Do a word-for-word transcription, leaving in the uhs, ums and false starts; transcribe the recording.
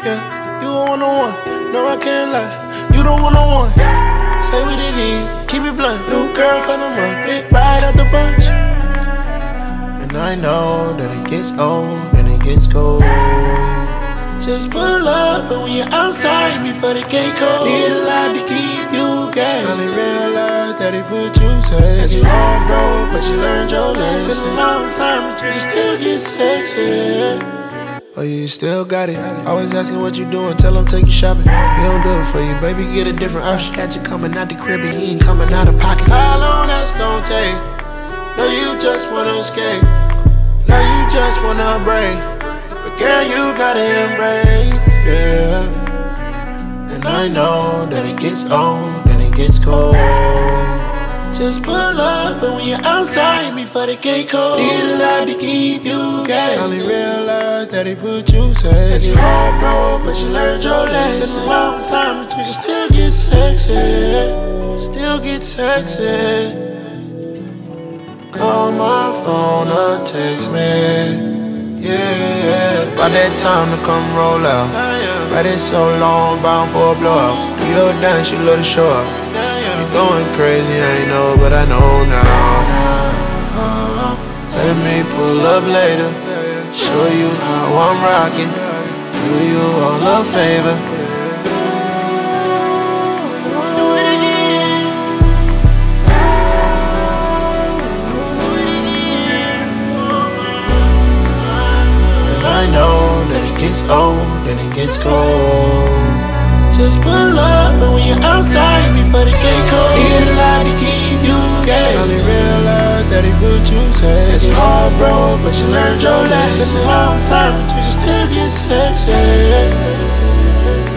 Yeah, you a one-on-one, no I can't lie. You the one-on-one, say what it is, keep it blunt. New girl for the month, big ride out the bunch. And I know that it gets old and it gets cold. Just pull up, but when you're outside before the gate cold, need a lot to keep you gas. Finally realized that he put you safe. You all broke, but you learned your lesson. It's a long time, but you still get sexy. Oh, you still got it. Always asking what you doing, tell him take you shopping. He don't do it for you, baby, get a different option. Got you coming out the crib and he ain't coming out of pocket. How long that's gonna take? No, you just wanna escape. No, you just wanna break. But girl, you gotta embrace, yeah. And I know that it gets old and it gets cold. Just pull up, but when you're outside before the gate cold, need a lot to keep you gas. Finally realized that he put you safe. You all broke, but you learned your lesson. It's a long time, but you still get sexy. Still get sexy. Call my phone or text me. Yeah, it's about that time to come roll out. But it's so long, bound for a blowout. Do your dance, you love to show up. You going crazy, I know, but I know now. Let me pull up later, show you how I'm rocking. Do you all a favor? I know that it gets old and it gets cold. Just pull up, but when you're outside before the gate cold, need a lot to keep you gas. Finally realized that he put you safe. You all broke, but you learned your lesson. It's a long time, but you still get sexy.